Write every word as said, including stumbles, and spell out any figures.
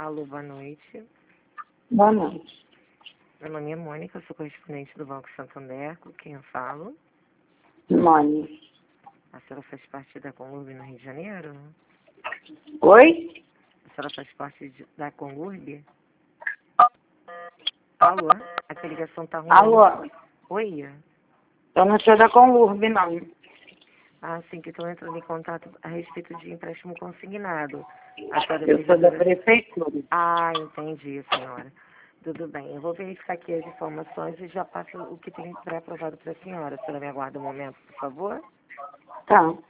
Alô, boa noite. Boa noite. Meu nome é Mônica, eu sou correspondente do Banco Santander. Com quem eu falo? Mônica. A senhora faz parte da Conlurb no Rio de Janeiro? Oi? A senhora faz parte de, da Conlurb? Alô? A ligação tá ruim. Alô? Oi? Eu não sou da Conlurb, não. Ah, sim, que estou entrando em contato a respeito de empréstimo consignado. A senhora Eu sou da devedora- prefeitura. Ah, entendi, senhora. Tudo bem, eu vou verificar aqui as informações e já passo o que tem pré-aprovado para a senhora. A senhora me aguarda um momento, por favor? Tá.